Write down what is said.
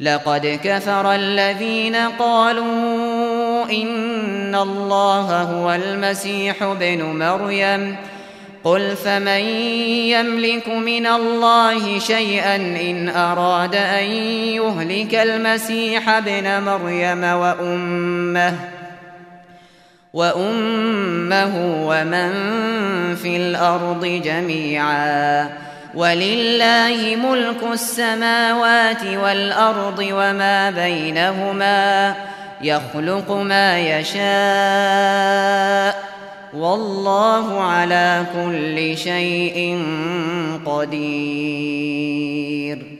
لقد كفر الذين قالوا إن الله هو المسيح ابن مريم قل فمن يملك من الله شيئا إن أراد أن يهلك المسيح ابن مريم وأمه ومن في الأرض جميعا ولله ملك السماوات والأرض وما بينهما يخلق ما يشاء والله على كل شيء قدير.